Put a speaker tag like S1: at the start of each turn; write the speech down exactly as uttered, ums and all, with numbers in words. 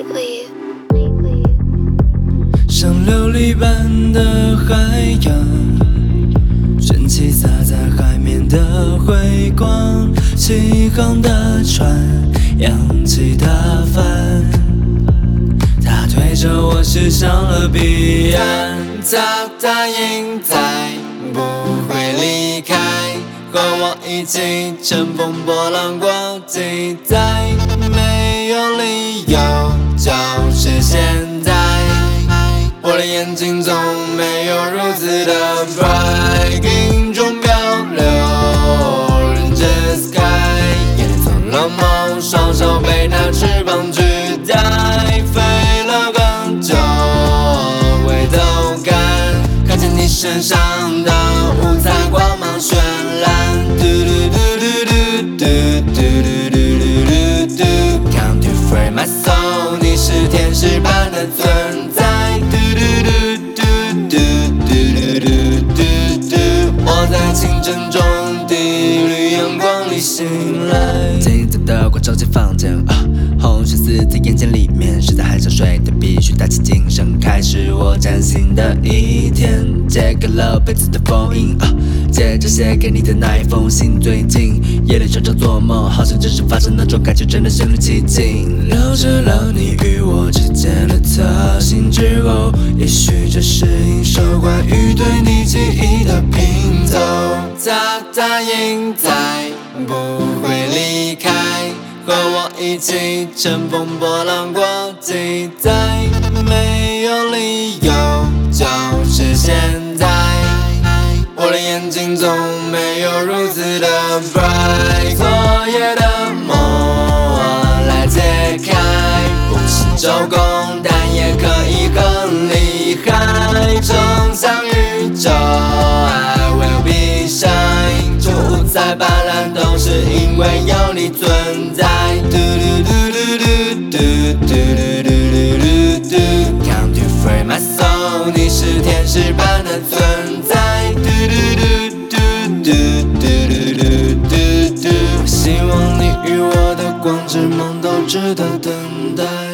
S1: 像琉璃般的海洋，蒸汽洒在海面的辉光，起航的船，扬起的帆，它推着我驶向了彼岸。他答应再不会离开，和我一起乘风破浪过几载，没有理由就是现在。我的眼睛总没有如此的 bright， 云中漂流 Ranger sky， 眼里做了梦，双手被那翅膀取代，飞了更久回头看，看见你身上的五彩光芒绚烂，嘟嘟嘟嘟嘟嘟嘟嘟嘟嘟嘟 Come to free my soul， 你是天使般的存在，我在清晨中第一缕阳光里醒来。金色的光照进房间，啊，红血丝在眼睛里面，实在很想睡的，必须打起精神，开始我崭新的一天。借给了被子的封印，啊，接着写给你的那一封信。最近夜里常常做梦，好像真实发生那种感觉，真的身临其境。留着了你与我之间的特性之后，也许这是一首关于对你记忆的拼凑。他答应再不会离开，和我一起乘风破浪过几载，没有理由就是现在。我的眼睛总没有如此的 bright， 昨夜的梦我来解开，不是周公，但也可以很厉害。冲向宇宙 I will be shine， 这五彩斑斓都是因为有你存在，嘟嘟嘟嘟嘟嘟嘟嘟嘟嘟 Come to free my soul， 你是天使般的存在，嘟嘟嘟嘟嘟嘟嘟嘟嘟，希望你与我的光之梦都值得等待。